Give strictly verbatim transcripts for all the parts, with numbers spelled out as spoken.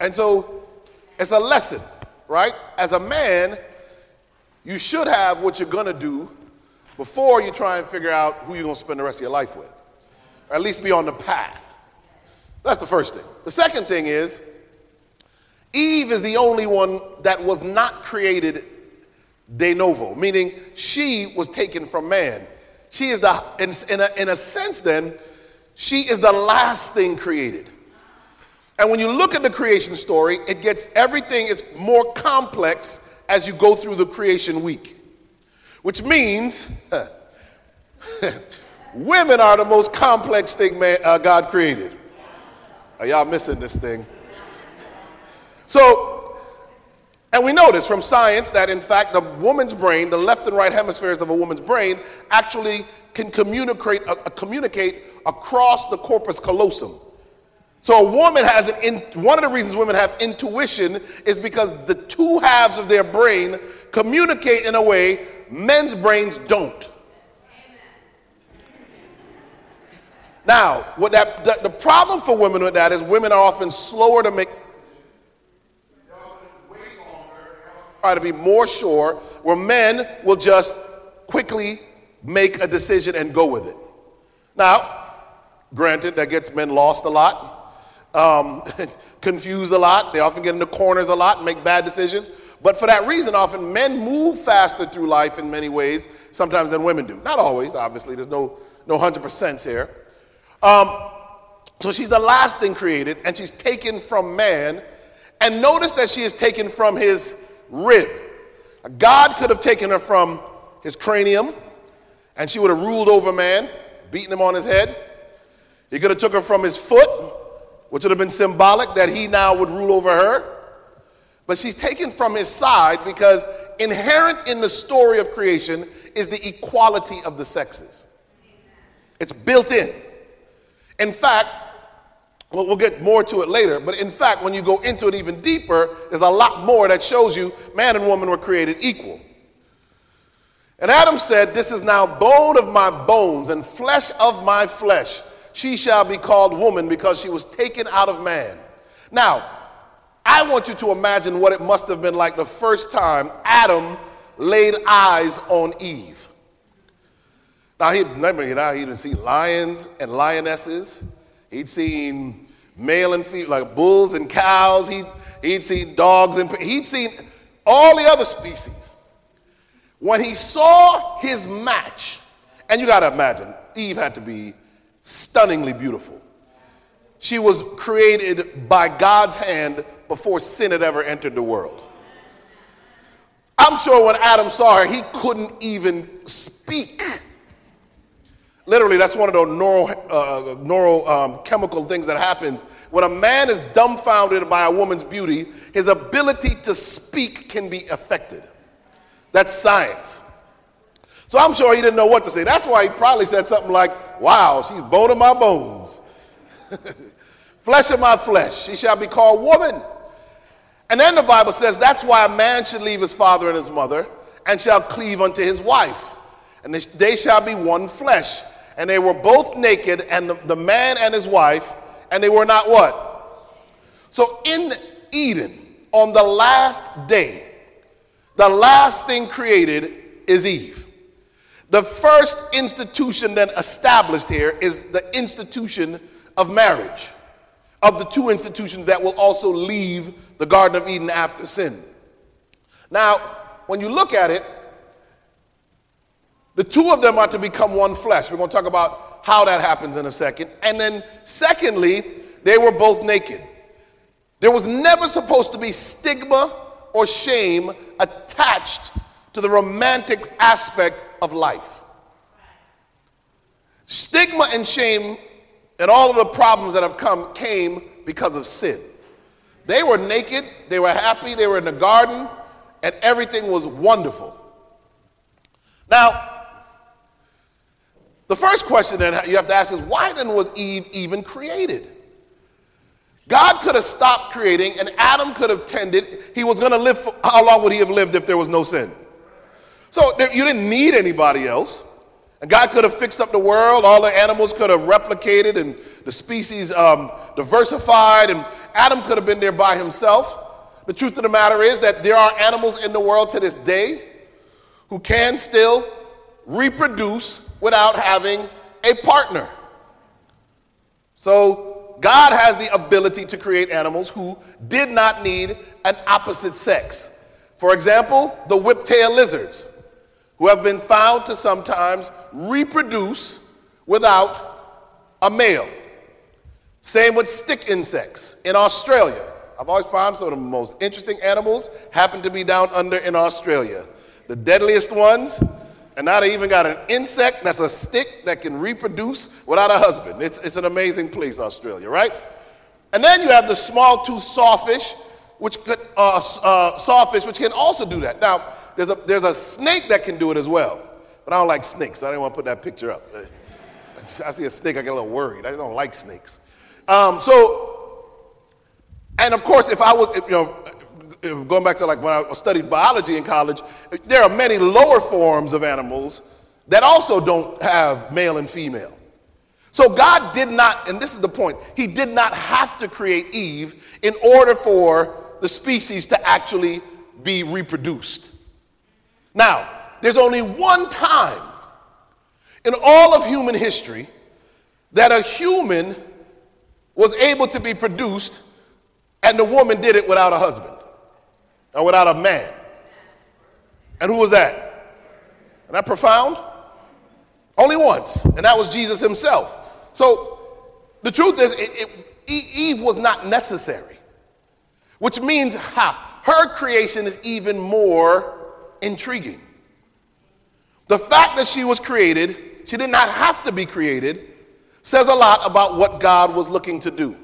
And so it's a lesson, right? As a man, you should have what you're going to do before you try and figure out who you're going to spend the rest of your life with, or at least be on the path. That's the first thing. The second thing is, Eve is the only one that was not created de novo, meaning she was taken from man. She is the, in, in, a, in a sense then, she is the last thing created. And when you look at the creation story, it gets everything, it's more complex as you go through the creation week. Which means women are the most complex thing man, uh, God created. Are y'all missing this thing? So, and we know this from science that in fact the woman's brain, the left and right hemispheres of a woman's brain actually can communicate, uh, communicate across the corpus callosum. So a woman has an, in, one of the reasons women have intuition is because the two halves of their brain communicate in a way men's brains don't. Now, what that the, the problem for women with that is women are often slower to make, try to be more sure, where men will just quickly make a decision and go with it. Now, granted, that gets men lost a lot, um, confused a lot. They often get into corners a lot and make bad decisions. But for that reason, often men move faster through life in many ways, sometimes than women do. Not always, obviously. There's no no one hundred percent here. Um, so she's the last thing created, and she's taken from man. And notice that she is taken from his rib. God could have taken her from his cranium, and she would have ruled over man, beaten him on his head. He could have took her from his foot, which would have been symbolic that he now would rule over her. But she's taken from his side because inherent in the story of creation is the equality of the sexes. It's built in. In fact, well, we'll get more to it later, but in fact, when you go into it even deeper, there's a lot more that shows you man and woman were created equal. And Adam said, "This is now bone of my bones and flesh of my flesh. She shall be called woman because she was taken out of man." Now, I want you to imagine what it must have been like the first time Adam laid eyes on Eve. Now, he, remember, you know, he'd seen lions and lionesses. He'd seen male and female, like bulls and cows. He'd, he'd seen dogs and he'd seen all the other species. When he saw his match, and you got to imagine, Eve had to be stunningly beautiful. She was created by God's hand before sin had ever entered the world. I'm sure when Adam saw her, he couldn't even speak. Literally, that's one of those neuro, uh, neuro um, chemical things that happens. When a man is dumbfounded by a woman's beauty, his ability to speak can be affected. That's science. So I'm sure he didn't know what to say. That's why he probably said something like, "Wow, she's bone of my bones. Flesh of my flesh. She shall be called woman." And then the Bible says that's why a man should leave his father and his mother and shall cleave unto his wife. And they shall be one flesh. And they were both naked, and the, the man and his wife, and they were not what? So in Eden, on the last day, the last thing created is Eve. The first institution then established here is the institution of marriage, of the two institutions that will also leave the Garden of Eden after sin. Now, when you look at it, the two of them are to become one flesh. We're going to talk about how that happens in a second. And then secondly, they were both naked. There was never supposed to be stigma or shame attached to the romantic aspect of life. Stigma and shame and all of the problems that have come came because of sin. They were naked, they were happy, they were in the garden, and everything was wonderful. Now, the first question then you have to ask is, why then was Eve even created? God could have stopped creating and Adam could have tended. He was going to live, for, how long would he have lived if there was no sin? So there, you didn't need anybody else. And God could have fixed up the world. All the animals could have replicated and the species um, diversified, and Adam could have been there by himself. The truth of the matter is that there are animals in the world to this day who can still reproduce without having a partner. So God has the ability to create animals who did not need an opposite sex. For example, the whiptail lizards, who have been found to sometimes reproduce without a male. Same with stick insects in Australia. I've always found some of the most interesting animals happen to be down under in Australia. The deadliest ones, and now they even got an insect that's a stick that can reproduce without a husband. It's, it's an amazing place, Australia, right? And then you have the small-toothed sawfish, which could, uh, uh, sawfish, which can also do that. Now, there's a, there's a snake that can do it as well, but I don't like snakes, so I didn't want to put that picture up. I see a snake, I get a little worried. I just don't like snakes. Um, so, and of course, if I was, if, you know, going back to like when I studied biology in college, there are many lower forms of animals that also don't have male and female. So God did not, and this is the point, he did not have to create Eve in order for the species to actually be reproduced. Now, there's only one time in all of human history that a human was able to be produced and the woman did it without a husband or without a man. And who was that? Isn't that profound? Only once, and that was Jesus himself. So the truth is, it, it, Eve was not necessary, which means ha, her creation is even more intriguing. The fact that she was created, she did not have to be created, says a lot about what God was looking to do.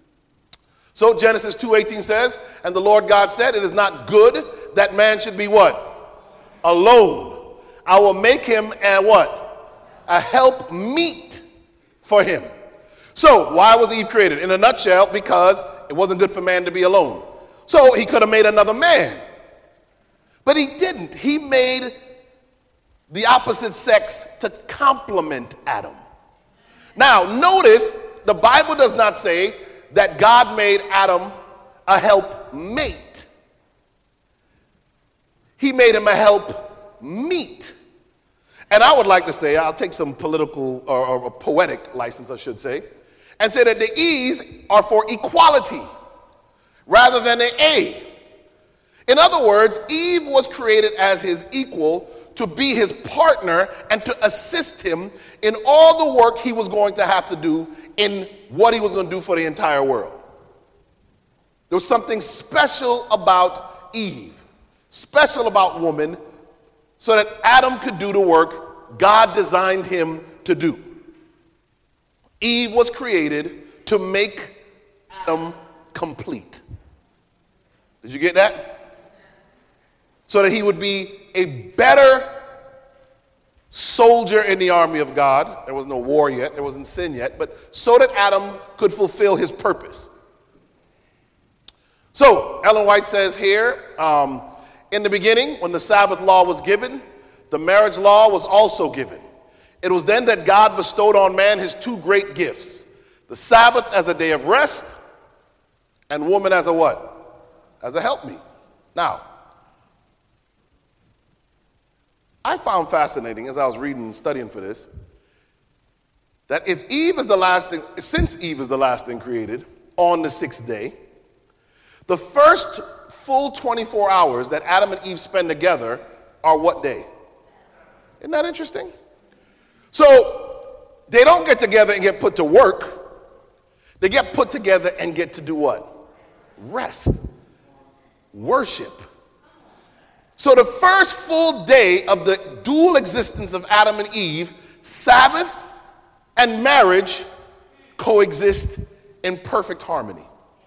So Genesis two eighteen says, and the Lord God said, it is not good that man should be what? Alone. I will make him a what? A help meet for him. So why was Eve created? In a nutshell, because it wasn't good for man to be alone. So he could have made another man. But he didn't. He made the opposite sex to complement Adam. Now, notice the Bible does not say that God made Adam a help mate. He made him a help meet. And I would like to say, I'll take some political or, or poetic license, I should say, and say that the E's are for equality rather than an A. In other words, Eve was created as his equal to be his partner and to assist him in all the work he was going to have to do in what he was going to do for the entire world. There was something special about Eve, special about woman, so that Adam could do the work God designed him to do. Eve was created to make Adam complete. Did you get that? So that he would be a better soldier in the army of God. There was no war yet, there wasn't sin yet, but so that Adam could fulfill his purpose. So Ellen White says here, um, in the beginning, when the Sabbath law was given, the marriage law was also given. It was then that God bestowed on man his two great gifts, the Sabbath as a day of rest, and woman as a what? As a helpmeet. Now, I found fascinating as I was reading and studying for this, that if Eve is the last thing, since Eve is the last thing created on the sixth day, the first full twenty-four hours that Adam and Eve spend together are what day? Isn't that interesting? So they don't get together and get put to work. They get put together and get to do what? Rest. Worship. So the first full day of the dual existence of Adam and Eve, Sabbath and marriage coexist in perfect harmony.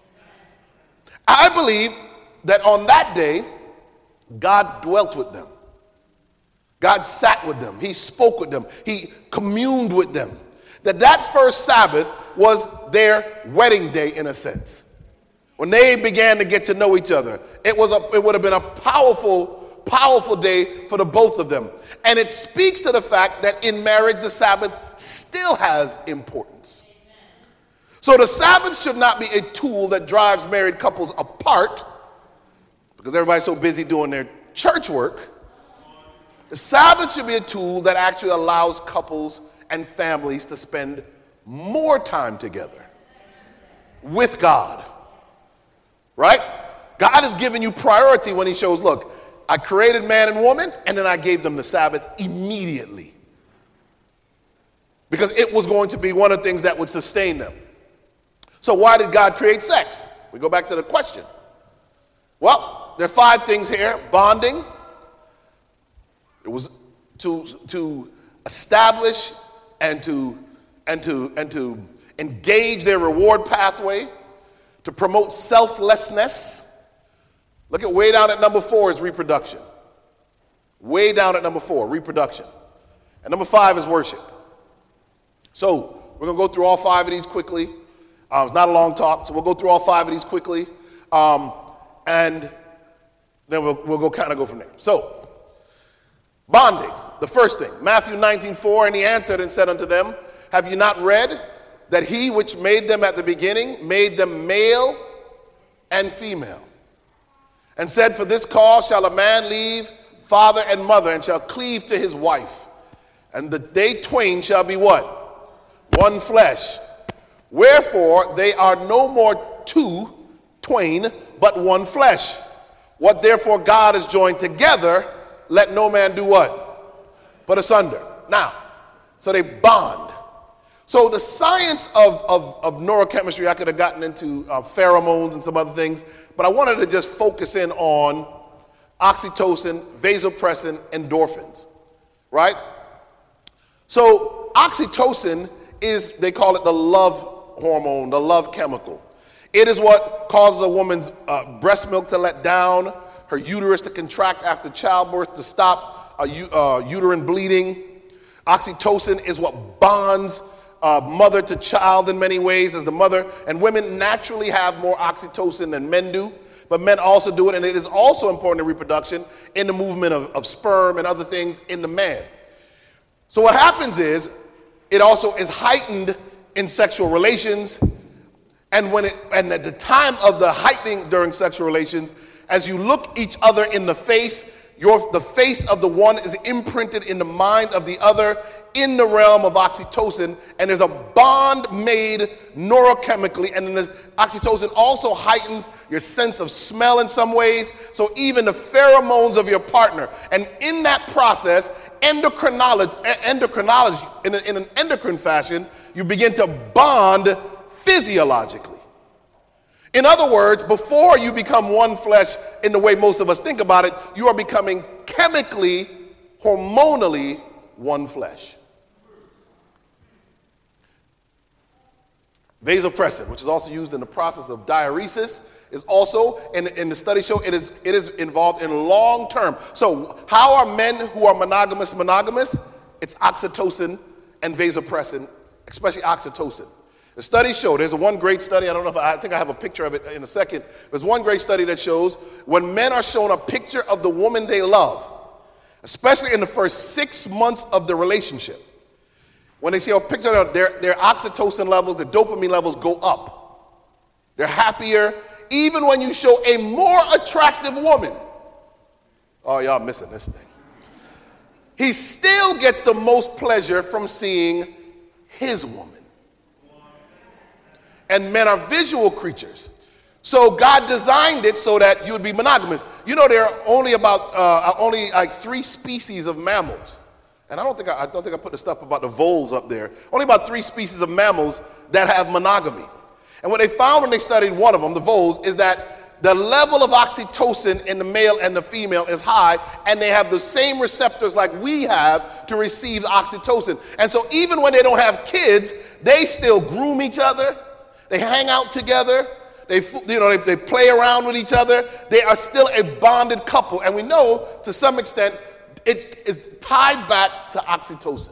I believe that on that day, God dwelt with them. God sat with them. He spoke with them. He communed with them. That that first Sabbath was their wedding day in a sense. When they began to get to know each other, it was a, it would have been a powerful powerful day for the both of them. And it speaks to the fact that in marriage, the Sabbath still has importance. So the Sabbath should not be a tool that drives married couples apart because everybody's so busy doing their church work. The Sabbath should be a tool that actually allows couples and families to spend more time together with God, right? God has given you priority when he shows, look, I created man and woman, and then I gave them the Sabbath immediately because it was going to be one of the things that would sustain them. So why did God create sex? We go back to the question. Well, there are five things here. Bonding. It was to, to establish and to, and, to, and to engage their reward pathway, to promote selflessness. Look at way down at number four is reproduction. Way down at number four, reproduction. And number five is worship. So we're going to go through all five of these quickly. Uh, it's not a long talk, so we'll go through all five of these quickly. Um, and then we'll, we'll go kind of go from there. So, bonding, the first thing. Matthew nineteen four, and he answered and said unto them, have you not read that he which made them at the beginning made them male and female? And said, for this cause shall a man leave father and mother, and shall cleave to his wife. And the, they twain shall be what? One flesh. Wherefore they are no more two twain, but one flesh. What therefore God has joined together, let no man do what? Put asunder. Now, so they bond. So the science of, of, of neurochemistry, I could have gotten into uh, pheromones and some other things, but I wanted to just focus in on oxytocin, vasopressin, endorphins, right? So oxytocin is, they call it the love hormone, the love chemical. It is what causes a woman's uh, breast milk to let down, her uterus to contract after childbirth, to stop uh, u- uh, uterine bleeding. Oxytocin is what bonds uh, mother to child in many ways, as the mother, and women naturally have more oxytocin than men do, but men also do it, and it is also important in reproduction, in the movement of, of sperm and other things in the man. So what happens is, it also is heightened in sexual relations, and when it and at the time of the heightening during sexual relations, as you look each other in the face, your the face of the one is imprinted in the mind of the other in the realm of oxytocin, and there's a bond made neurochemically, and then the oxytocin also heightens your sense of smell in some ways, so even the pheromones of your partner. And in that process, endocrinology, endocrinology in, a, in an endocrine fashion, you begin to bond physiologically. In other words, before you become one flesh in the way most of us think about it, you are becoming chemically, hormonally one flesh. Vasopressin, which is also used in the process of diuresis, is also, in, in the study show, it is, it is involved in long term. So how are men who are monogamous monogamous? It's oxytocin and vasopressin, especially oxytocin. The studies show, there's a one great study, I don't know if I, I think I have a picture of it in a second. There's one great study that shows when men are shown a picture of the woman they love, especially in the first six months of the relationship, when they see a picture of their, their oxytocin levels, their dopamine levels go up. They're happier, even when you show a more attractive woman. Oh, y'all missing this thing. He still gets the most pleasure from seeing his woman. And men are visual creatures. So God designed it so that you would be monogamous. You know, there are only about uh, only like three species of mammals. And I don't think I, I don't think I put the stuff about the voles up there. Only about three species of mammals that have monogamy. And what they found when they studied one of them, the voles, is that the level of oxytocin in the male and the female is high, and they have the same receptors like we have to receive oxytocin. And so even when they don't have kids, they still groom each other. They hang out together. They, you know, they, they play around with each other. They are still a bonded couple. And we know, to some extent, it is tied back to oxytocin.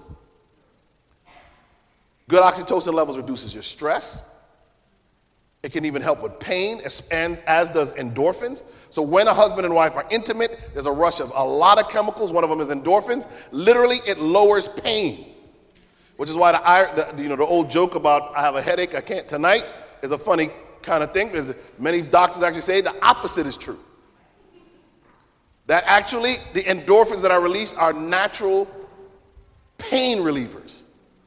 Good oxytocin levels reduces your stress. It can even help with pain, and as does endorphins. So when a husband and wife are intimate, there's a rush of a lot of chemicals. One of them is endorphins. Literally, it lowers pain. which is why the, the, you know, the old joke about I have a headache, I can't tonight, is a funny kind of thing. There's many doctors actually say the opposite is true. That actually the endorphins that are released are natural pain relievers.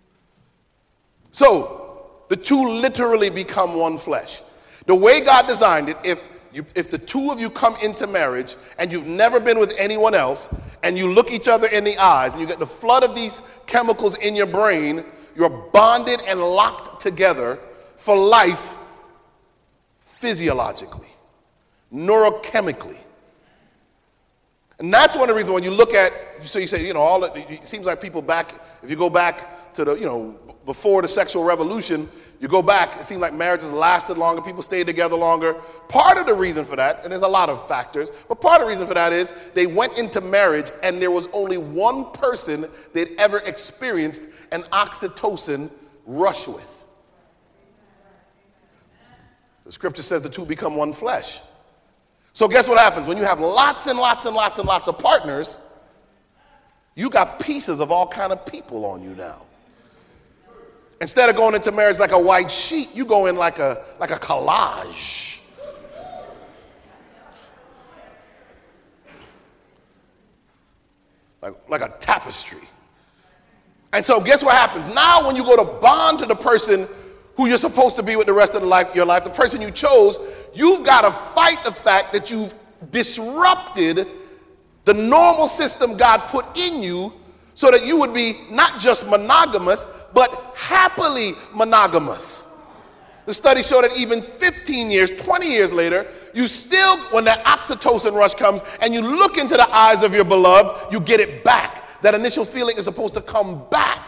So the two literally become one flesh. The way God designed it, if you, if the two of you come into marriage and you've never been with anyone else, and you look each other in the eyes and you get the flood of these chemicals in your brain, you're bonded and locked together for life physiologically, neurochemically. And that's one of the reasons when you look at, so you say, you know, all it, it seems like people back, if you go back to the, you know, before the sexual revolution, you go back, it seems like marriages lasted longer, people stayed together longer. Part of the reason for that, and there's a lot of factors, but part of the reason for that is they went into marriage and there was only one person they'd ever experienced an oxytocin rush with. The scripture says the two become one flesh. So guess what happens? When you have lots and lots and lots and lots of partners, you got pieces of all kind of people on you now. Instead of going into marriage like a white sheet, you go in like a like a collage. Like, like a tapestry. And so guess what happens? Now when you go to bond to the person who you're supposed to be with the rest of the life, your life, the person you chose, you've got to fight the fact that you've disrupted the normal system God put in you so that you would be not just monogamous, but happily monogamous. The study showed that even fifteen years, twenty years later, you still, when that oxytocin rush comes and you look into the eyes of your beloved, you get it back. That initial feeling is supposed to come back.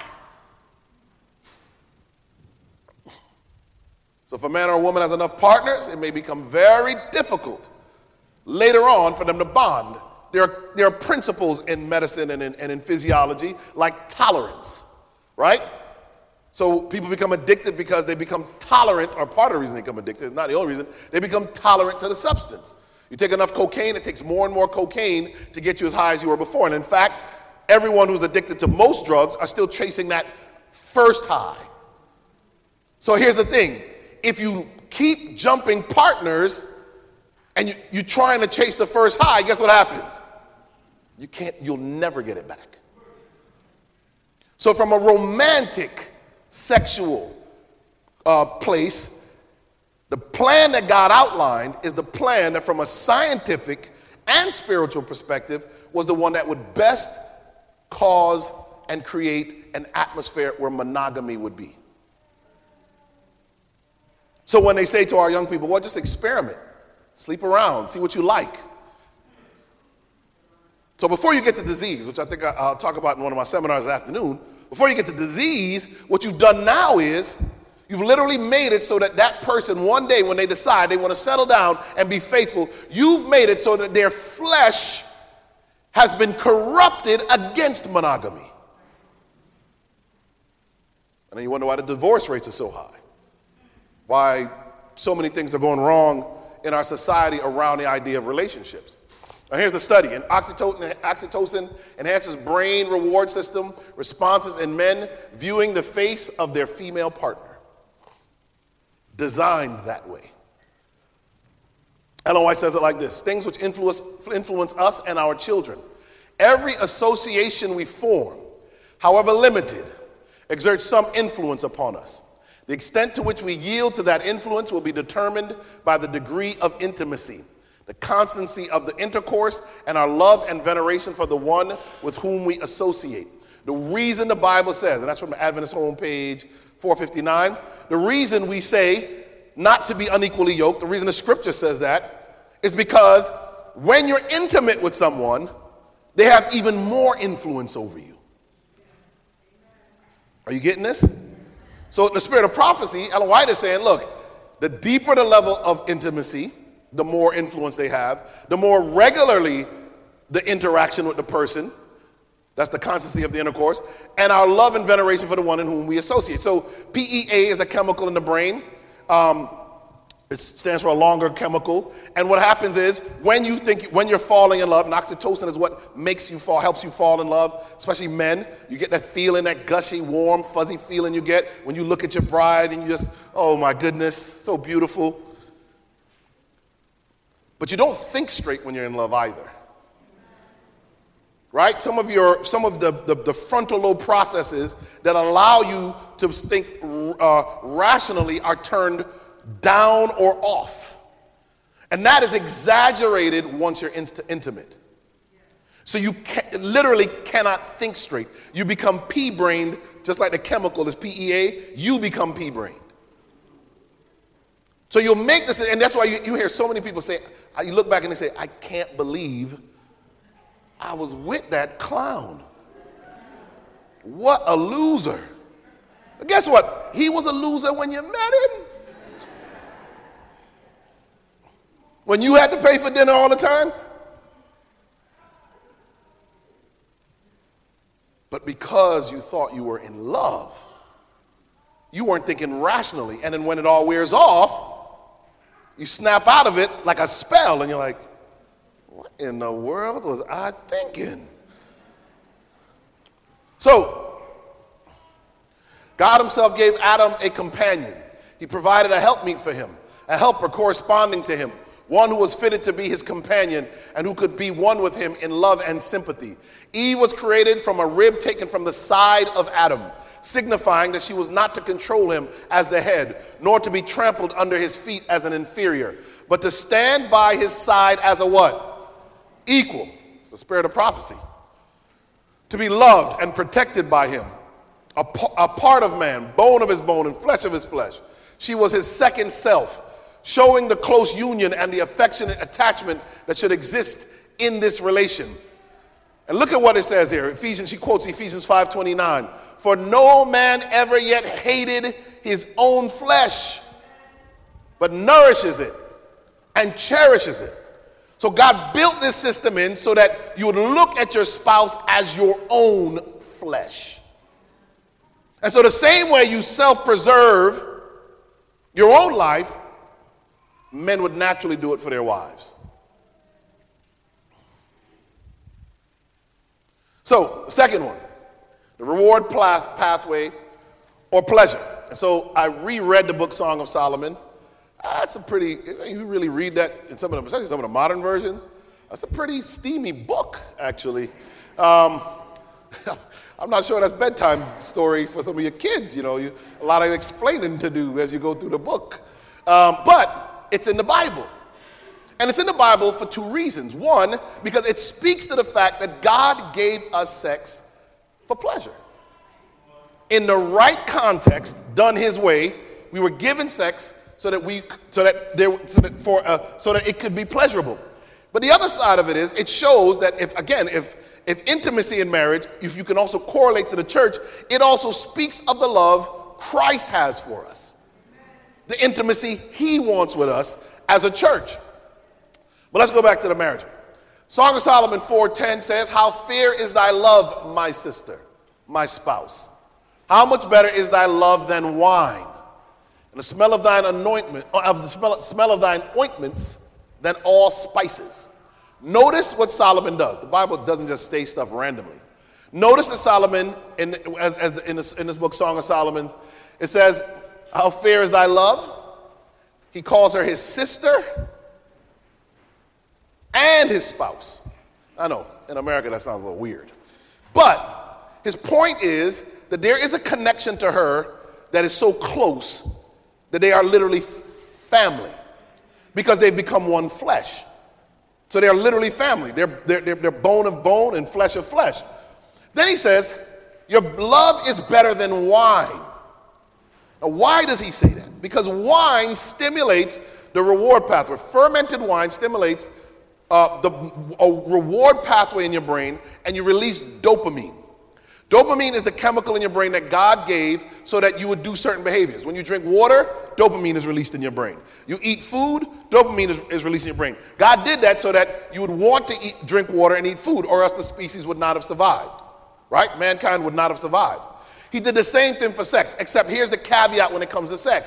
So if a man or a woman has enough partners, it may become very difficult later on for them to bond. There are, there are principles in medicine and in, and in physiology like tolerance, right? So people become addicted because they become tolerant, or part of the reason they become addicted, not the only reason, they become tolerant to the substance. You take enough cocaine, it takes more and more cocaine to get you as high as you were before. And in fact, everyone who's addicted to most drugs are still chasing that first high. So here's the thing. If you keep jumping partners and you, you're trying to chase the first high, guess what happens? You can't, you'll never get it back. So from a romantic, sexual uh, place, the plan that God outlined is the plan that from a scientific and spiritual perspective was the one that would best cause and create an atmosphere where monogamy would be. So when they say to our young people, well, just experiment, sleep around, see what you like. So before you get to disease, which I think I'll talk about in one of my seminars this afternoon, before you get to disease, what you've done now is you've literally made it so that that person one day when they decide they want to settle down and be faithful, you've made it so that their flesh has been corrupted against monogamy. And then you wonder why the divorce rates are so high. Why so many things are going wrong in our society around the idea of relationships. Now here's the study. And oxytocin, oxytocin enhances brain reward system responses in men viewing the face of their female partner. Designed that way. Ellen White says it like this: things which influence, influence us and our children. Every association we form, however limited, exerts some influence upon us. The extent to which we yield to that influence will be determined by the degree of intimacy, the constancy of the intercourse, and our love and veneration for the one with whom we associate. The reason the Bible says, and that's from the Adventist homepage four fifty-nine, the reason we say not to be unequally yoked, the reason the scripture says that, is because when you're intimate with someone, they have even more influence over you. Are you getting this? So the spirit of prophecy, Ellen White is saying, look, the deeper the level of intimacy, the more influence they have, the more regularly the interaction with the person, that's the constancy of the intercourse, and our love and veneration for the one in whom we associate. So P E A is a chemical in the brain. Um, It stands for a longer chemical. And what happens is when you think, when you're falling in love, and oxytocin is what makes you fall, helps you fall in love, especially men. You get that feeling, that gushy, warm, fuzzy feeling you get when you look at your bride and you just, oh my goodness, so beautiful. But you don't think straight when you're in love either. Right? Some of your, some of the, the, the frontal lobe processes that allow you to think uh, rationally are turned down or off. And that is exaggerated once you're inst- intimate. So you can, literally cannot think straight. You become pea-brained, just like the chemical is P E A, you become pea-brained. So you'll make this, and that's why you, you hear so many people say, you look back and they say, I can't believe I was with that clown. What a loser. But guess what? He was a loser when you met him. When you had to pay for dinner all the time. But because you thought you were in love, you weren't thinking rationally. And then when it all wears off, you snap out of it like a spell and you're like, what in the world was I thinking? So, God himself gave Adam a companion. He provided a helpmeet for him, a helper corresponding to him, one who was fitted to be his companion and who could be one with him in love and sympathy. Eve was created from a rib taken from the side of Adam, signifying that she was not to control him as the head, nor to be trampled under his feet as an inferior, but to stand by his side as a what? Equal. It's the spirit of prophecy. To be loved and protected by him, a, a part of man, bone of his bone and flesh of his flesh. She was his second self, showing the close union and the affectionate attachment that should exist in this relation. And look at what it says here. Ephesians, she quotes Ephesians five twenty-nine. For no man ever yet hated his own flesh, but nourishes it and cherishes it. So God built this system in so that you would look at your spouse as your own flesh. And so the same way you self-preserve your own life, men would naturally do it for their wives. So, the second one, the reward pathway or pleasure. And so I reread the book Song of Solomon. That's a pretty, you really read that in some of them, especially some of the modern versions. That's a pretty steamy book, actually. Um, I'm not sure that's bedtime story for some of your kids. You know, you, a lot of explaining to do as you go through the book. Um, but it's in the Bible. And it's in the Bible for two reasons. One, because it speaks to the fact that God gave us sex for pleasure. In the right context, done his way, we were given sex so that we so that there so that for uh, so that it could be pleasurable. But the other side of it is it shows that if again if if intimacy in marriage, if you can also correlate to the church, it also speaks of the love Christ has for us. The intimacy he wants with us as a church. But let's go back to the marriage. Song of Solomon four ten says, how fair is thy love, my sister, my spouse. How much better is thy love than wine, and the smell of thine anointment, of the smell, smell of thine ointments than all spices. Notice what Solomon does. The Bible doesn't just say stuff randomly. Notice that Solomon, in, as, as the, in, this, in this book, Song of Solomon, it says, how fair is thy love? He calls her his sister and his spouse. I know, in America that sounds a little weird. But his point is that there is a connection to her that is so close that they are literally family because they've become one flesh. So they are literally family. They're, they're, they're, they're bone of bone and flesh of flesh. Then he says, your love is better than wine. Now, why does he say that? Because wine stimulates the reward pathway. Fermented wine stimulates uh, the a reward pathway in your brain, and you release dopamine. Dopamine is the chemical in your brain that God gave so that you would do certain behaviors. When you drink water, dopamine is released in your brain. You eat food, dopamine is, is released in your brain. God did that so that you would want to eat, drink water and eat food, or else the species would not have survived, right? Mankind would not have survived. He did the same thing for sex, except here's the caveat when it comes to sex.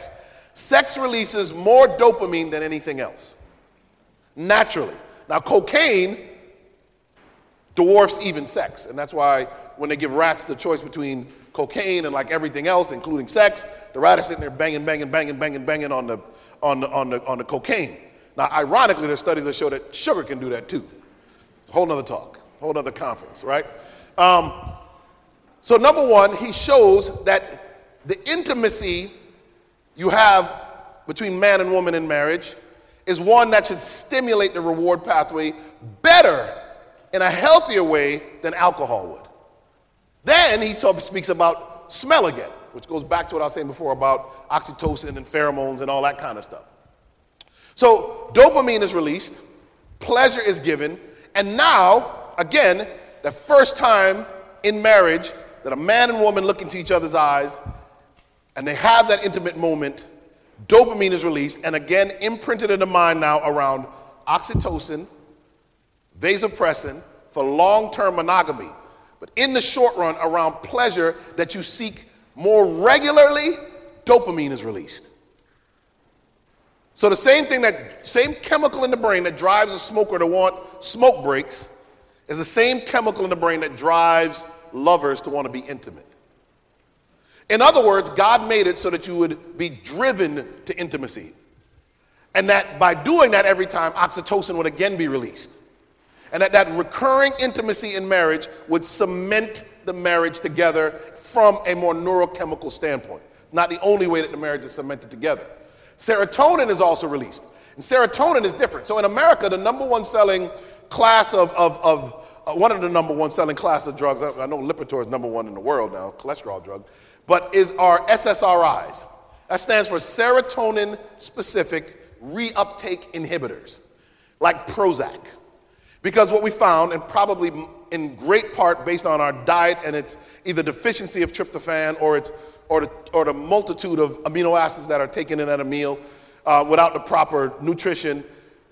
Sex releases more dopamine than anything else, naturally. Now, cocaine dwarfs even sex, and that's why when they give rats the choice between cocaine and like everything else, including sex, the rat is sitting there banging, banging, banging, banging, banging on the on the on the on the cocaine. Now, ironically, there's studies that show that sugar can do that too. It's a whole nother talk, a whole nother conference, right? Um, so number one, he shows that the intimacy you have between man and woman in marriage is one that should stimulate the reward pathway better in a healthier way than alcohol would. Then he sort of speaks about smell again, which goes back to what I was saying before about oxytocin and pheromones and all that kind of stuff. So dopamine is released, pleasure is given, and now, again, the first time in marriage that a man and woman look into each other's eyes and they have that intimate moment, dopamine is released, and again, imprinted in the mind now around oxytocin, vasopressin for long-term monogamy. But in the short run, around pleasure that you seek more regularly, dopamine is released. So the same thing, that same chemical in the brain that drives a smoker to want smoke breaks is the same chemical in the brain that drives lovers to want to be intimate. In other words, God made it so that you would be driven to intimacy. And that by doing that every time, oxytocin would again be released. And that that recurring intimacy in marriage would cement the marriage together from a more neurochemical standpoint. It's not the only way that the marriage is cemented together. Serotonin is also released. And serotonin is different. So in America, the number one selling class of, of, of uh, one of the number one selling class of drugs, I, I know Lipitor is number one in the world now, cholesterol drug, but is our S S R Is. That stands for serotonin-specific reuptake inhibitors, like Prozac. Because what we found, and probably in great part based on our diet and its either deficiency of tryptophan or its or the, or the multitude of amino acids that are taken in at a meal uh, without the proper nutrition,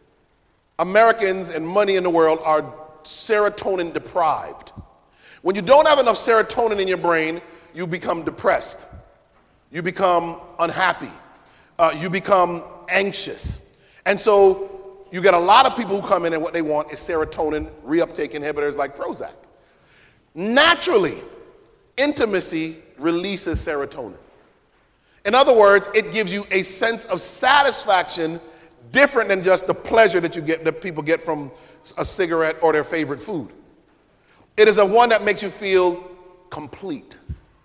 Americans and money in the world are serotonin deprived. When you don't have enough serotonin in your brain, you become depressed. You become unhappy. Uh, you become anxious. And so you get a lot of people who come in and what they want is serotonin reuptake inhibitors like Prozac. Naturally, intimacy releases serotonin. In other words, it gives you a sense of satisfaction different than just the pleasure that you get, that people get from a cigarette or their favorite food. It is a one that makes you feel complete.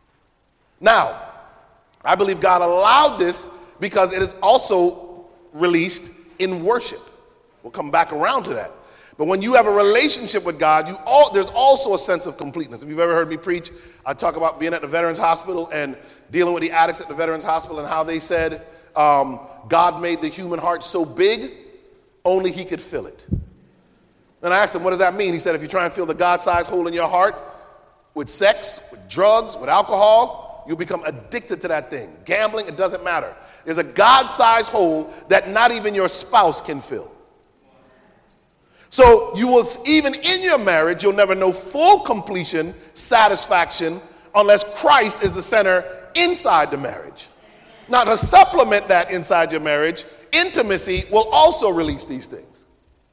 Now, I believe God allowed this because it is also released in worship. We'll come back around to that. But when you have a relationship with God, you all, there's also a sense of completeness. If you've ever heard me preach, I talk about being at the Veterans Hospital and dealing with the addicts at the Veterans Hospital and how they said um, God made the human heart so big, only he could fill it. And I asked him, what does that mean? He said, if you try and fill the God-sized hole in your heart with sex, with drugs, with alcohol, you'll become addicted to that thing. Gambling, it doesn't matter. There's a God-sized hole that not even your spouse can fill. So you will, even in your marriage, you'll never know full completion, satisfaction, unless Christ is the center inside the marriage. Now, to supplement that inside your marriage, intimacy will also release these things.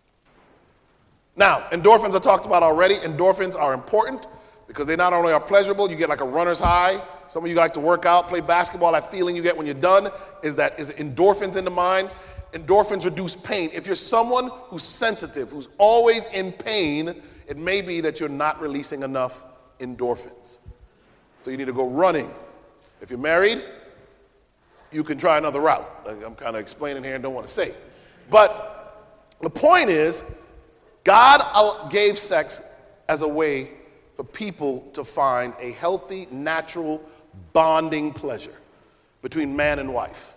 Now, endorphins I talked about already. Endorphins are important because they not only are pleasurable, you get like a runner's high. Some of you like to work out, play basketball. That feeling you get when you're done is that is endorphins in the mind. Endorphins reduce pain. If you're someone who's sensitive, who's always in pain, it may be that you're not releasing enough endorphins. So you need to go running. If you're married, you can try another route. I'm kind of explaining here and don't want to say. But the point is, God gave sex as a way for people to find a healthy, natural, bonding pleasure between man and wife.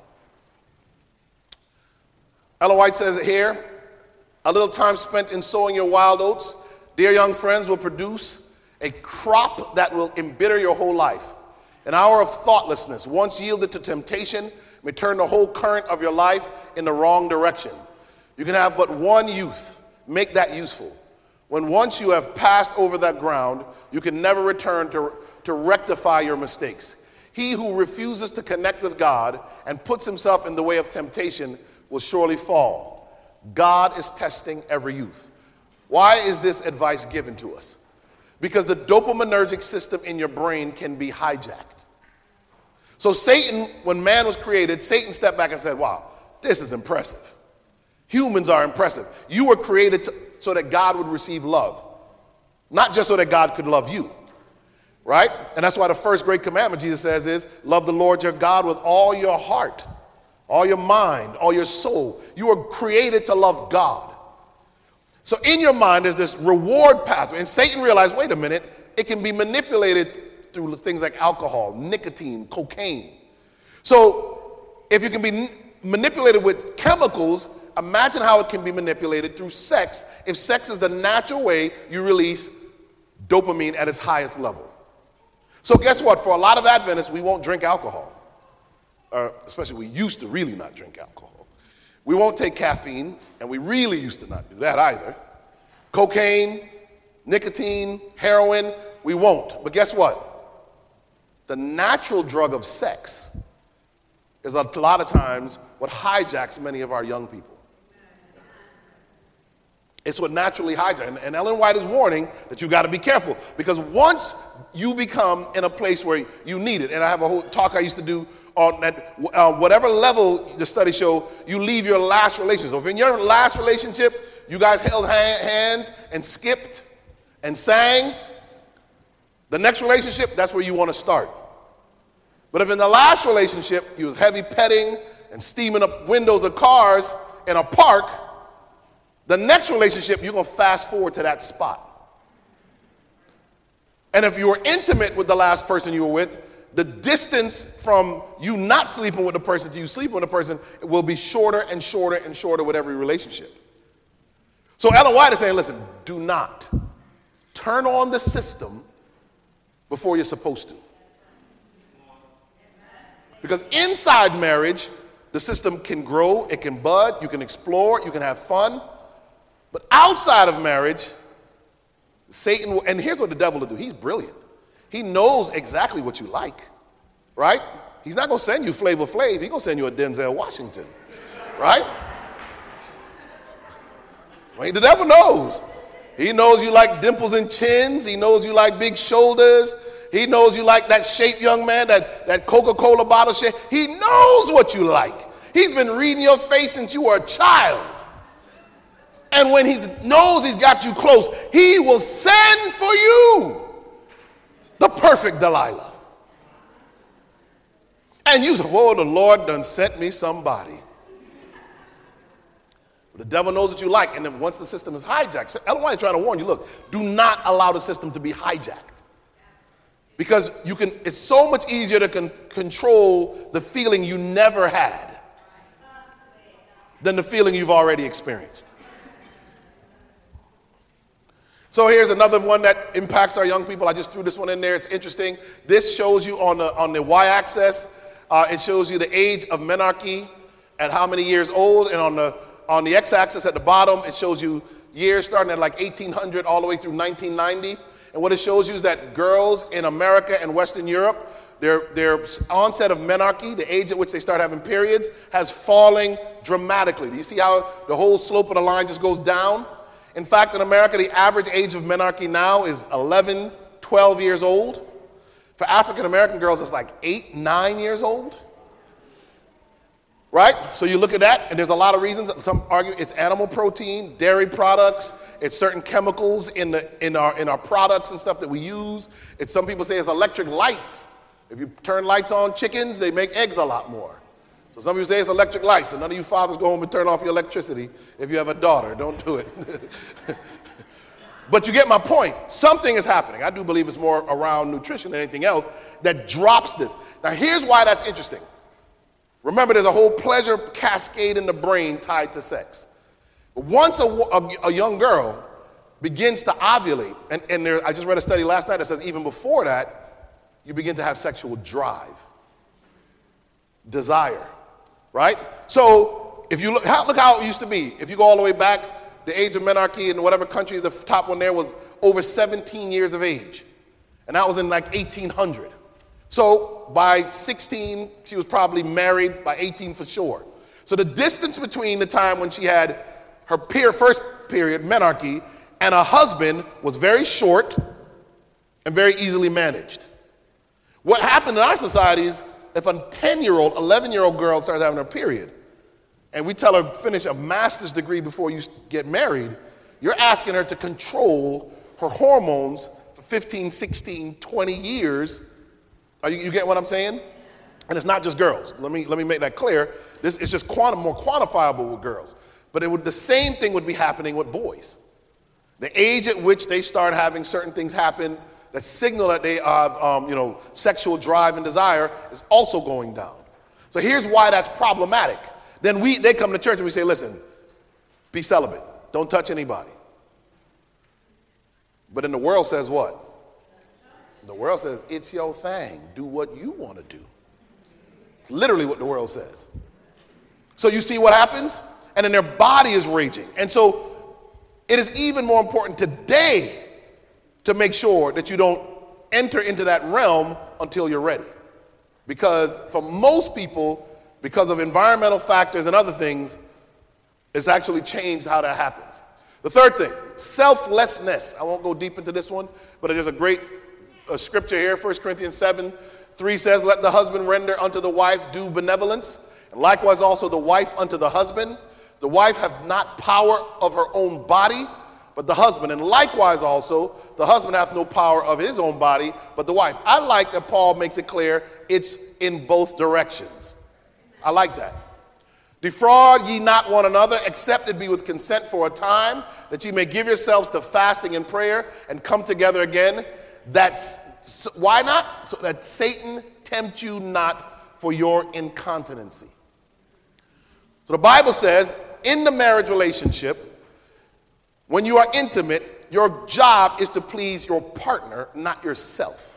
Ellen White says it here, a little time spent in sowing your wild oats, dear young friends, will produce a crop that will embitter your whole life. An hour of thoughtlessness, once yielded to temptation, may turn the whole current of your life in the wrong direction. You can have but one youth. Make that useful. When once you have passed over that ground, you can never return to, to rectify your mistakes. He who refuses to connect with God and puts himself in the way of temptation will surely fall. God is testing every youth. Why is this advice given to us? Because the dopaminergic system in your brain can be hijacked. So Satan, when man was created, Satan stepped back and said, wow, this is impressive. Humans are impressive. You were created to, so that God would receive love, not just so that God could love you, right? And that's why the first great commandment, Jesus says, is love the Lord your God with all your heart, all your mind, all your soul. You were created to love God. So in your mind, there's this reward pathway. And Satan realized, wait a minute, it can be manipulated through things like alcohol, nicotine, cocaine. So if you can be n- manipulated with chemicals, imagine how it can be manipulated through sex if sex is the natural way you release dopamine at its highest level. So guess what? For a lot of Adventists, we won't drink alcohol. Uh, especially we used to really not drink alcohol. We won't take caffeine, and we really used to not do that either. Cocaine, nicotine, heroin, we won't. But guess what? The natural drug of sex is a lot of times what hijacks many of our young people. It's what naturally hijacks. And, and Ellen White is warning that you got to be careful, because once you become in a place where you need it, and I have a whole talk I used to do on that, uh, whatever level the studies show, you leave your last relationship. So if in your last relationship, you guys held ha- hands and skipped and sang, the next relationship, that's where you want to start. But if in the last relationship, you was heavy petting and steaming up windows of cars in a park, the next relationship, you're going to fast forward to that spot. And if you were intimate with the last person you were with, the distance from you not sleeping with the person to you sleeping with the person will be shorter and shorter and shorter with every relationship. So Ellen White is saying, listen, do not turn on the system before you're supposed to. Because inside marriage, the system can grow, it can bud, you can explore, you can have fun. But outside of marriage, Satan will, and here's what the devil will do. He's brilliant. He knows exactly what you like, right? He's not going to send you Flavor Flav. He's going to send you a Denzel Washington, right? Well, the devil knows. He knows you like dimples and chins. He knows you like big shoulders. He knows you like that shape, young man, that, that Coca-Cola bottle shape. He knows what you like. He's been reading your face since you were a child. And when he knows he's got you close, he will send for you the perfect Delilah. And you say, whoa, the Lord done sent me somebody. But the devil knows what you like. And then once the system is hijacked, Ellen White is trying to warn you, look, do not allow the system to be hijacked. Because you can, it's so much easier to con- control the feeling you never had than the feeling you've already experienced. So here's another one that impacts our young people. I just threw this one in there. It's interesting. This shows you on the on the y-axis, uh, it shows you the age of menarche at how many years old, and on the on the x-axis at the bottom, it shows you years starting at like eighteen hundred all the way through nineteen ninety. And what it shows you is that girls in America and Western Europe, their their onset of menarche, the age at which they start having periods, has fallen dramatically. Do you see how the whole slope of the line just goes down? In fact, in America, the average age of menarche now is eleven, twelve years old. For African American girls, it's like eight, nine years old. Right? So you look at that, and there's a lot of reasons. Some argue it's animal protein, dairy products, it's certain chemicals in the in our in our products and stuff that we use. It's some people say it's electric lights. If you turn lights on chickens, they make eggs a lot more. So some people say it's electric lights. So none of you fathers go home and turn off your electricity if you have a daughter. Don't do it. But you get my point. Something is happening. I do believe it's more around nutrition than anything else that drops this. Now here's why that's interesting. Remember, there's a whole pleasure cascade in the brain tied to sex. But once a, a, a young girl begins to ovulate, and, and there, I just read a study last night that says even before that, you begin to have sexual drive, desire, right? So if you look, how, look how it used to be. If you go all the way back, the age of menarche in whatever country, the top one there was over seventeen years of age. And that was in like eighteen hundred. So by sixteen, she was probably married, by eighteen for sure. So the distance between the time when she had her peer, first period, menarche, and a husband was very short and very easily managed. What happened in our society is if a ten-year-old, eleven-year-old girl starts having her period, and we tell her finish a master's degree before you get married, you're asking her to control her hormones for fifteen, sixteen, twenty years. Are you, you get what I'm saying? And it's not just girls. Let me, let me make that clear. This is just quantum, more quantifiable with girls. But it would, the same thing would be happening with boys. The age at which they start having certain things happen that signal that they have um, you know, sexual drive and desire is also going down. So here's why that's problematic. Then we, they come to church and we say, listen, be celibate. Don't touch anybody. But then the world says what? The world says, it's your thing. Do what you want to do. It's literally what the world says. So you see what happens? And then their body is raging. And so it is even more important today to make sure that you don't enter into that realm until you're ready. Because for most people, because of environmental factors and other things, it's actually changed how that happens. The third thing, selflessness. I won't go deep into this one, but there's a great uh, scripture here. First Corinthians seven, three says, let the husband render unto the wife due benevolence, and likewise also the wife unto the husband. The wife hath not power of her own body, but the husband. And likewise also, the husband hath no power of his own body, but the wife. I like that Paul makes it clear it's in both directions. I like that. Defraud ye not one another, except it be with consent for a time, that ye may give yourselves to fasting and prayer, and come together again. That's so, why not? So that Satan tempt you not for your incontinency. So the Bible says, in the marriage relationship, when you are intimate, your job is to please your partner, not yourself.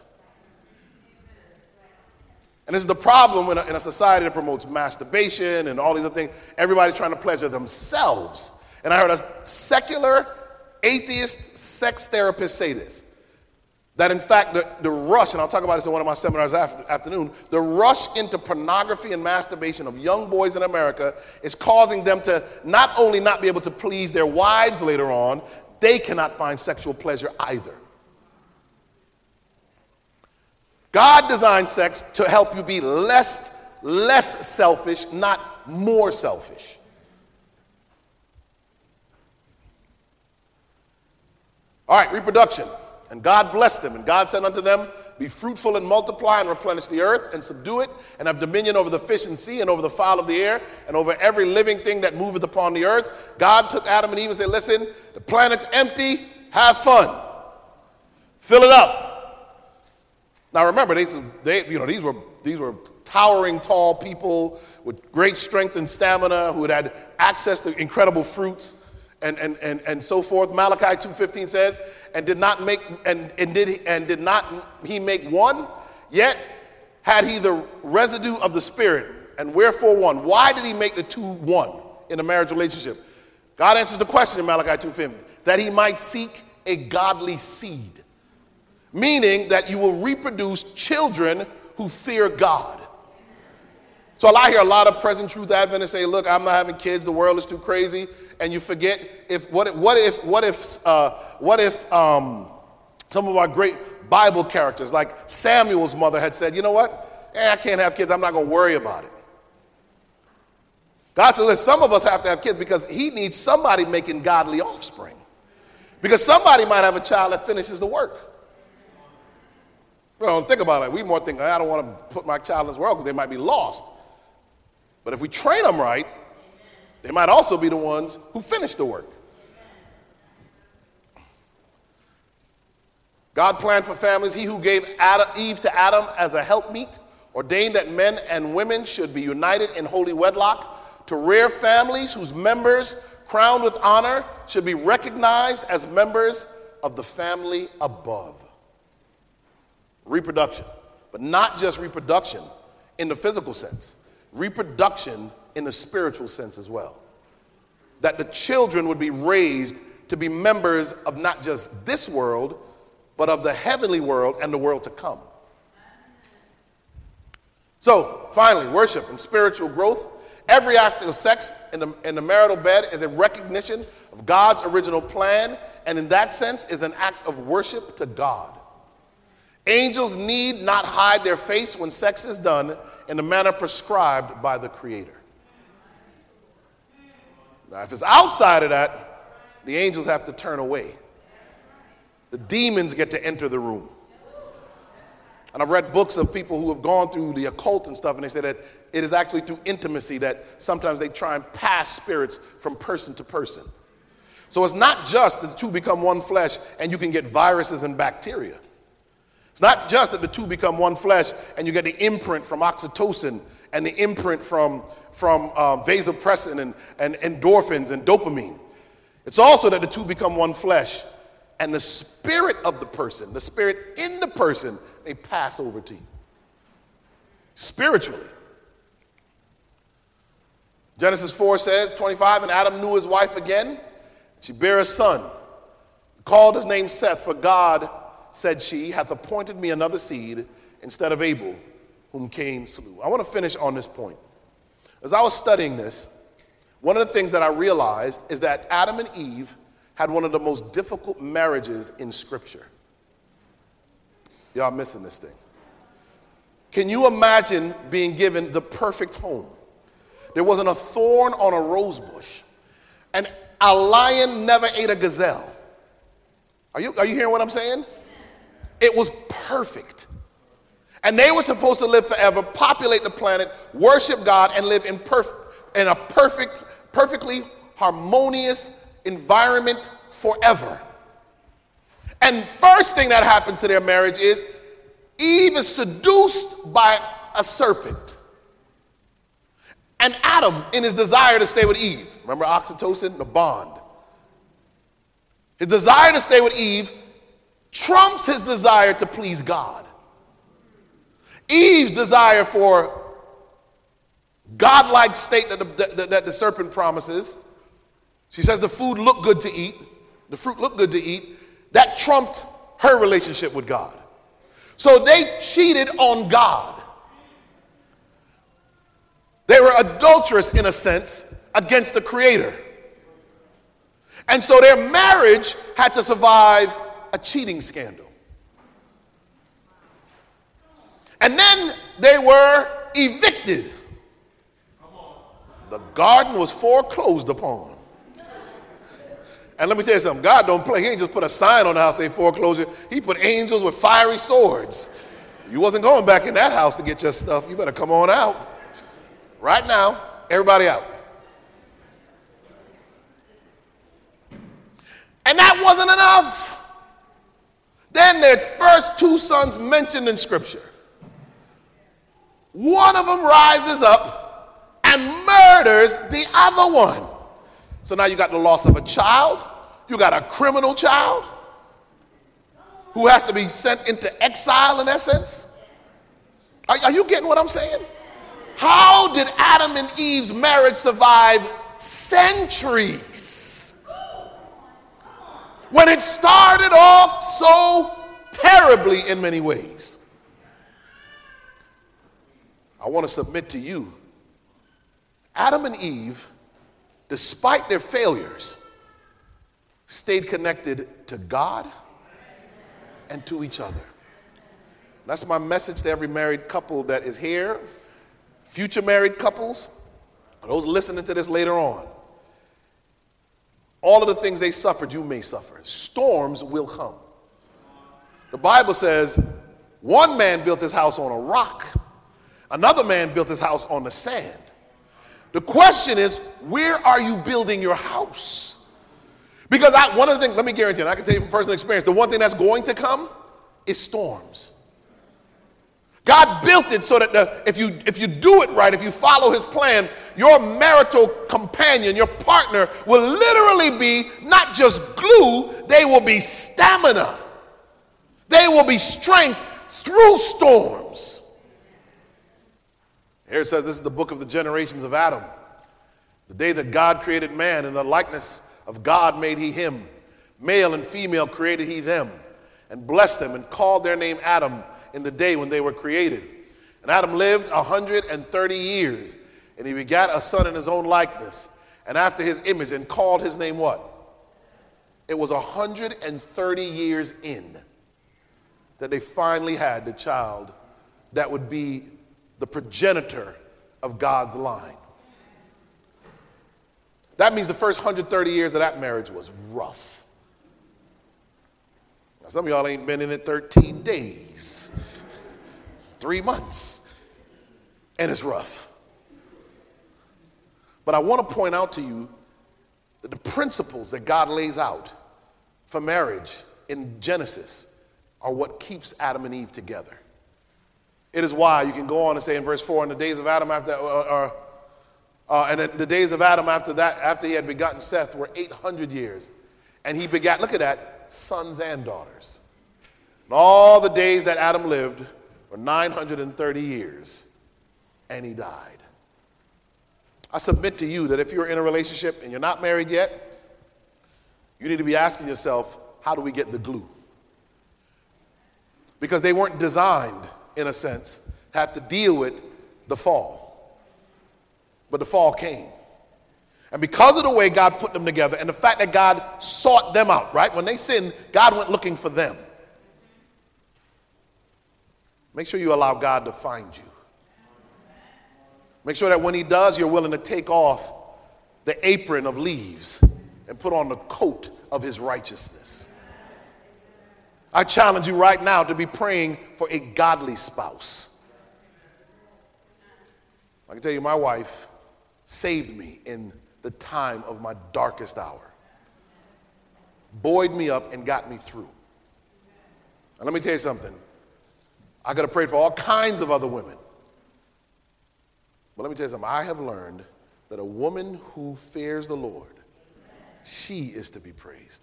And this is the problem in a, in a society that promotes masturbation and all these other things. Everybody's trying to pleasure themselves. And I heard a secular atheist sex therapist say this, that in fact the, the rush, and I'll talk about this in one of my seminars after, afternoon, the rush into pornography and masturbation of young boys in America is causing them to not only not be able to please their wives later on, they cannot find sexual pleasure either. God designed sex to help you be less, less selfish, not more selfish. All right, reproduction. And God blessed them, and God said unto them, be fruitful and multiply and replenish the earth and subdue it, and have dominion over the fish and sea and over the fowl of the air and over every living thing that moveth upon the earth. God took Adam and Eve and said, listen, the planet's empty, have fun. Fill it up. Now remember, they, they, you know, these were, these were towering tall people with great strength and stamina who had had access to incredible fruits. And, and, and, and so forth. Malachi two fifteen says, and did not make and, and did and did not he make one, yet had he the residue of the Spirit, and wherefore one? Why did he make the two one in a marriage relationship? God answers the question in Malachi two fifteen, that he might seek a godly seed, meaning that you will reproduce children who fear God. So I hear a lot of present truth Adventists say, look, I'm not having kids, the world is too crazy. And you forget, if what, what if, what if, uh, what if um, some of our great Bible characters, like Samuel's mother had said, you know what, eh, I can't have kids, I'm not going to worry about it. God said, listen, some of us have to have kids because he needs somebody making godly offspring. Because somebody might have a child that finishes the work. Well, think about it. We more think, I don't want to put my child in this world because they might be lost. But if we train them right, they might also be the ones who finish the work. God planned for families. He who gave Adam, Eve to Adam as a helpmeet ordained that men and women should be united in holy wedlock to rear families whose members, crowned with honor, should be recognized as members of the family above. Reproduction, but not just reproduction in the physical sense. Reproduction in the spiritual sense as well. That the children would be raised to be members of not just this world, but of the heavenly world and the world to come. So, finally, worship and spiritual growth. Every act of sex in the, in the marital bed is a recognition of God's original plan, and in that sense is an act of worship to God. Angels need not hide their face when sex is done in the manner prescribed by the Creator. Now, if it's outside of that, the angels have to turn away. The demons get to enter the room. And I've read books of people who have gone through the occult and stuff, and they say that it is actually through intimacy that sometimes they try and pass spirits from person to person. So it's not just that the two become one flesh and you can get viruses and bacteria. It's not just that the two become one flesh and you get the imprint from oxytocin and the imprint from, from uh, vasopressin and, and endorphins and dopamine. It's also that the two become one flesh and the spirit of the person, the spirit in the person, may pass over to you. Spiritually. Genesis four says, twenty-five, and Adam knew his wife again. She bare a son, called his name Seth, for God, said she, hath appointed me another seed instead of Abel, whom Cain slew. I want to finish on this point. As I was studying this, one of the things that I realized is that Adam and Eve had one of the most difficult marriages in Scripture. Y'all missing this thing. Can you imagine being given the perfect home? There wasn't a thorn on a rose bush. And a lion never ate a gazelle. Are you, are you hearing what I'm saying? It was perfect. And they were supposed to live forever, populate the planet, worship God, and live in, perf- in a perfect, perfectly harmonious environment forever. And first thing that happens to their marriage is Eve is seduced by a serpent. And Adam, in his desire to stay with Eve, remember oxytocin, the bond. His desire to stay with Eve trumps his desire to please God. Eve's desire for godlike state that the, that, that the serpent promises, she says the food looked good to eat, the fruit looked good to eat, that trumped her relationship with God. So they cheated on God. They were adulterous, in a sense, against the Creator. And so their marriage had to survive a cheating scandal. And then they were evicted. The garden was foreclosed upon. And let me tell you something, God don't play. He ain't just put a sign on the house saying foreclosure. He put angels with fiery swords. You wasn't going back in that house to get your stuff. You better come on out. Right now, everybody out. And that wasn't enough. Then their first two sons mentioned in Scripture. One of them rises up and murders the other one. So now you got the loss of a child. You got a criminal child who has to be sent into exile, in essence. Are, are you getting what I'm saying? How did Adam and Eve's marriage survive centuries when it started off so terribly in many ways? I want to submit to you, Adam and Eve, despite their failures, stayed connected to God and to each other. That's my message to every married couple that is here, future married couples, those listening to this later on. All of the things they suffered, you may suffer. Storms will come. The Bible says one man built his house on a rock. Another man built his house on the sand. The question is, where are you building your house? Because I, one of the things, let me guarantee you, and I can tell you from personal experience, the one thing that's going to come is storms. God built it so that the, if you if you do it right, if you follow his plan, your marital companion, your partner, will literally be not just glue, they will be stamina. They will be strength through storms. Here it says, this is the book of the generations of Adam. The day that God created man, in the likeness of God made he him. Male and female created he them, and blessed them, and called their name Adam in the day when they were created. And Adam lived one hundred thirty years, and he begat a son in his own likeness, and after his image, and called his name what? It was one hundred thirty years in that they finally had the child that would be the progenitor of God's line. That means the first one hundred thirty years of that marriage was rough. Now, some of y'all ain't been in it thirteen days, three months, and it's rough. But I want to point out to you that the principles that God lays out for marriage in Genesis are what keeps Adam and Eve together. It is why you can go on and say in verse four, in the days of Adam after, uh, uh, and the days of Adam after that, after he had begotten Seth, were eight hundred years. And he begat, look at that, sons and daughters. And all the days that Adam lived were nine hundred thirty years, and he died. I submit to you that if you're in a relationship and you're not married yet, you need to be asking yourself, how do we get the glue? Because they weren't designed, in a sense, to have to deal with the fall. But the fall came. And because of the way God put them together and the fact that God sought them out, right? When they sinned, God went looking for them. Make sure you allow God to find you. Make sure that when he does, you're willing to take off the apron of leaves and put on the coat of his righteousness. I challenge you right now to be praying for a godly spouse. I can tell you, my wife saved me in the time of my darkest hour, buoyed me up and got me through. And let me tell you something. I got to pray for all kinds of other women. But let me tell you something. I have learned that a woman who fears the Lord, she is to be praised.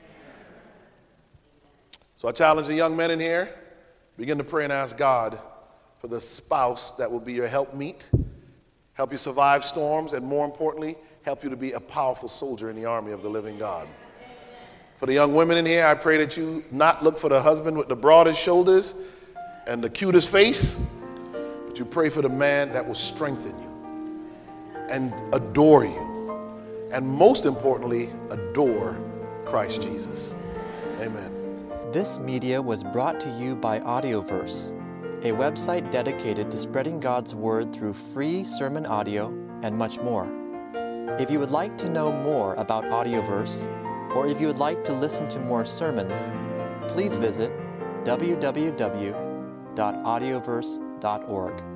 So I challenge the young men in here, begin to pray and ask God for the spouse that will be your helpmeet, help you survive storms, and more importantly, help you to be a powerful soldier in the army of the living God. For the young women in here, I pray that you not look for the husband with the broadest shoulders and the cutest face, but you pray for the man that will strengthen you and adore you, and most importantly, adore Christ Jesus. Amen. This media was brought to you by Audioverse, a website dedicated to spreading God's Word through free sermon audio and much more. If you would like to know more about Audioverse, or if you would like to listen to more sermons, please visit w w w dot audioverse dot org.